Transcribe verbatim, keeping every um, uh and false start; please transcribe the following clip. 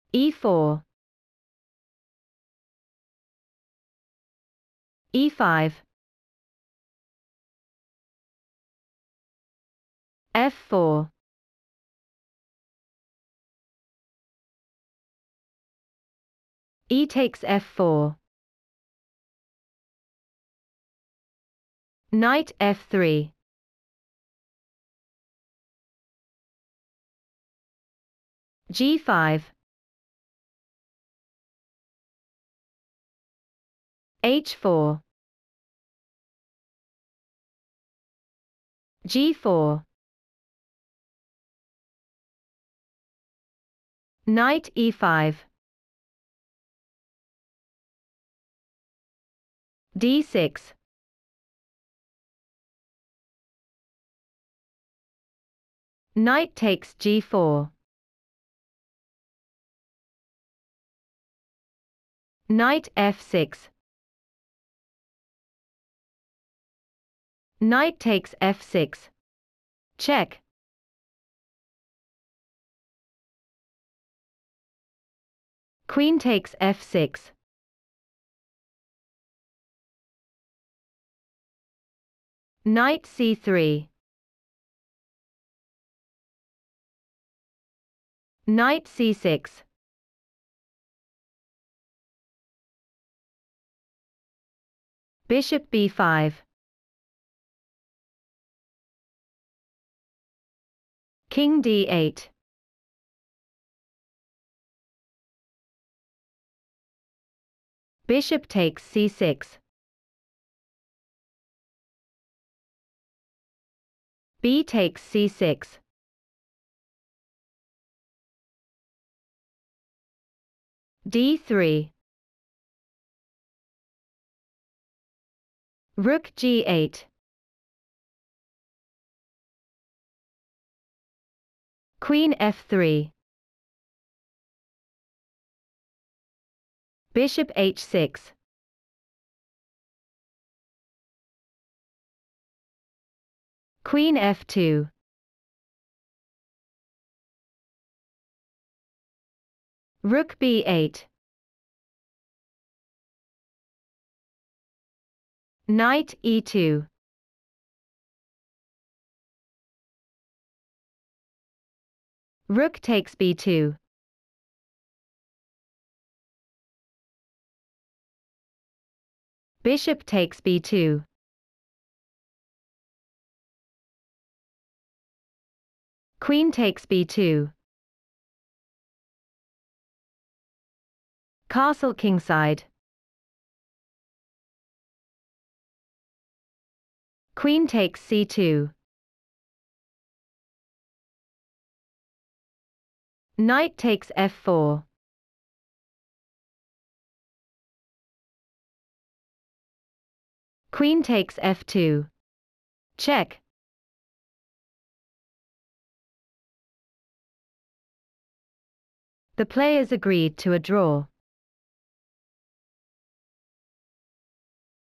e four, e five, f four, e takes f four, knight f three, g five, h four, g four, knight e five, d six, knight takes g four, knight f six, knight takes f six, check, queen takes f six, knight c three, knight c six, bishop b five, king d eight, bishop takes c six, b takes c six, d three, rook g eight, queen f three, bishop h six, queen f two, rook b eight, knight e two, rook takes b two, bishop takes b two, queen takes b two, castle kingside, queen takes c two, knight takes f four, queen takes f two, check, the players agreed to a draw.